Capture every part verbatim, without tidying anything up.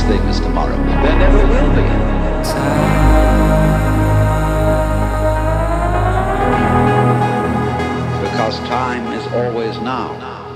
thing as tomorrow. There never will be. Because time is always now.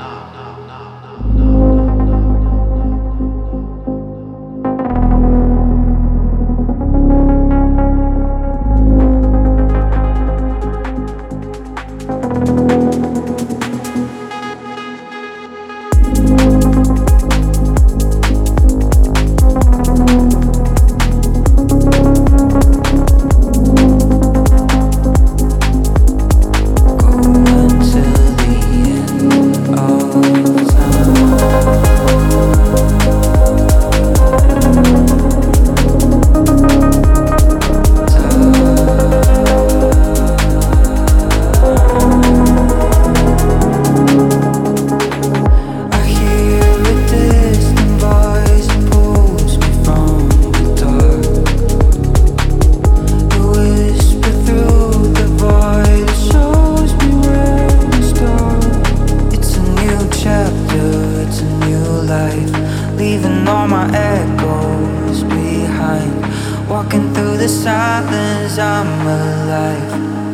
Leaving all my echoes behind. Walking through the silence, I'm alive.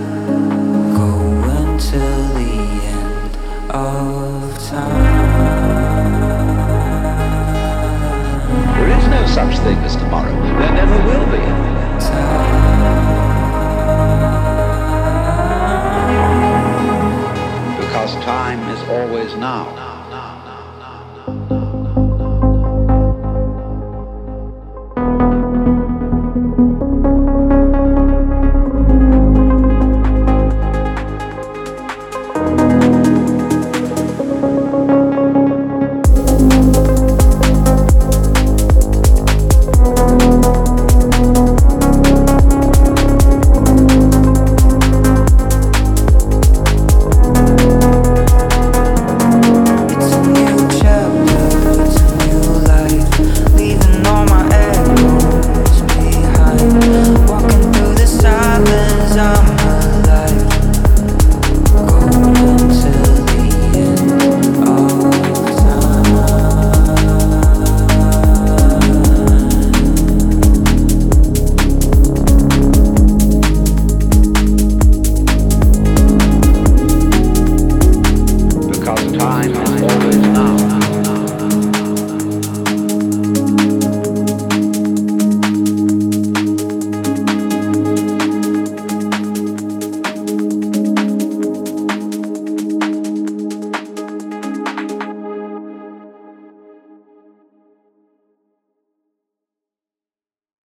Going till the end of time. There is no such thing as tomorrow. There never will be. Time. Because time is always now.